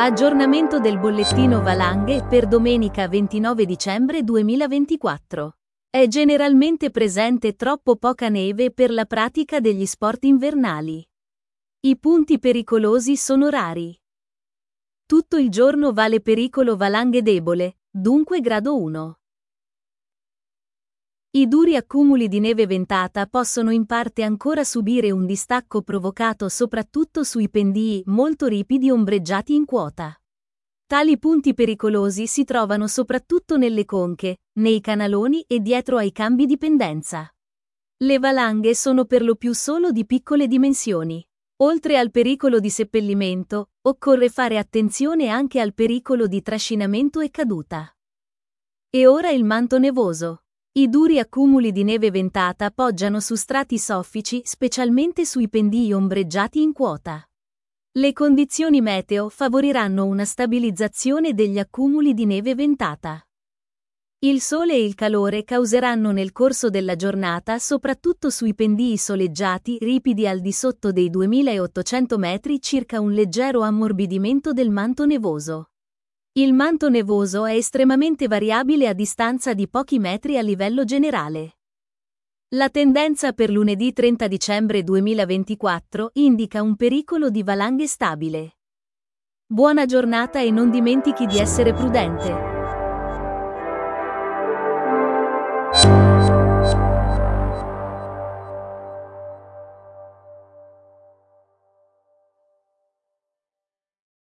Aggiornamento del bollettino valanghe per domenica 29 dicembre 2024. È generalmente presente troppo poca neve per la pratica degli sport invernali. I punti pericolosi sono rari. Tutto il giorno vale pericolo valanghe debole, dunque grado 1. I duri accumuli di neve ventata possono in parte ancora subire un distacco provocato soprattutto sui pendii molto ripidi ombreggiati in quota. Tali punti pericolosi si trovano soprattutto nelle conche, nei canaloni e dietro ai cambi di pendenza. Le valanghe sono per lo più solo di piccole dimensioni. Oltre al pericolo di seppellimento, occorre fare attenzione anche al pericolo di trascinamento e caduta. E ora il manto nevoso. I duri accumuli di neve ventata poggiano su strati soffici, specialmente sui pendii ombreggiati in quota. Le condizioni meteo favoriranno una stabilizzazione degli accumuli di neve ventata. Il sole e il calore causeranno nel corso della giornata, soprattutto sui pendii soleggiati ripidi al di sotto dei 2800 metri, circa un leggero ammorbidimento del manto nevoso. Il manto nevoso è estremamente variabile a distanza di pochi metri a livello generale. La tendenza per lunedì 30 dicembre 2024 indica un pericolo di valanghe stabile. Buona giornata e non dimentichi di essere prudente.